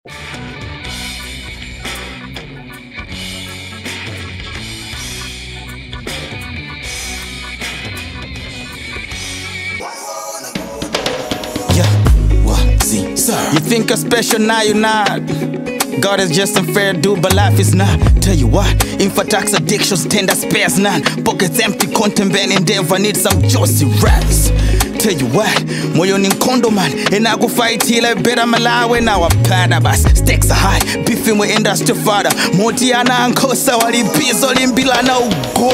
You think you're special, now you're not. God is just unfair, dude, but life is not. Tell you what, infatax addictions, tender spares none. Pockets empty, content ban endeavor, need some juicy raps. Tell you what, moyo ni kondo man. And I go fight till I better malawe na wapada bas. Stakes are high, beefing with industry father. Motiana and Kosa wali bizo limbila na ugo.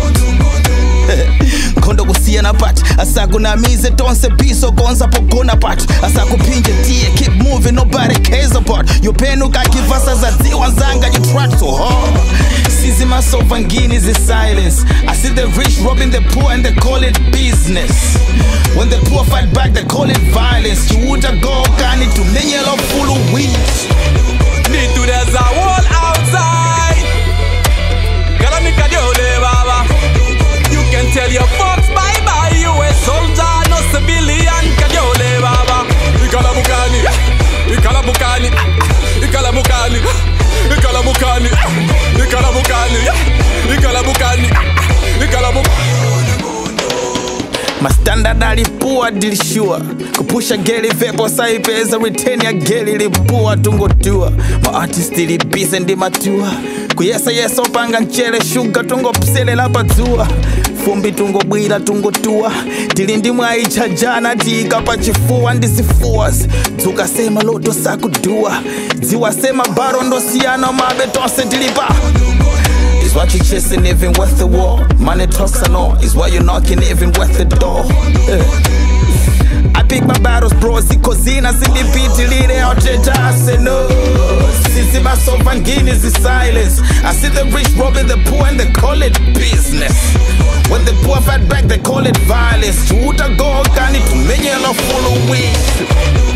Kondo kusiana pat asakuna mize tonse biso gonza pokona pat asakupinje tie keep moving nobody cares about your penuka kivasa za ziwanzanga you try so hard sizi masovangini is silence I see the rich robbing the poor and they call it business when the poor fight back they call it violence chiuta go kani tumenyelo full of weeds need to there's a wall outside gotta make a deal baba. You can tell your folks bye-bye. You a soldier, no civilian. Kajole baba. Ikala bukani, ikala bukani, ikala bukani, ikala bukani, ikala bukani, ikala bukani, ikala bukani. My standard alipua dilishua kupusha geli vepo saipeza retain ya geli lipua tungotua my artist ilibise ndi matua kuyesa yeso panga nchele shuga tungo psele lapadzua fumbi tungo bwila tungotua tilindi mwaicha jana tika pachifua ndisifuas tukasema loto sakudua ziwasema baro ndosiano mabetonse tilipa Is what you chasing even worth the war? Money talks and all. Is why you're knocking even worth the door. I pick my battles, bro. Zikozina, Zilipiti, Lide, Outjeta, I say no. Sisi Masovangini is the silence. I see the rich robbing the poor and they call it business. When the poor fight back, they call it violence. Chuta go, kani tumenye la full of weed.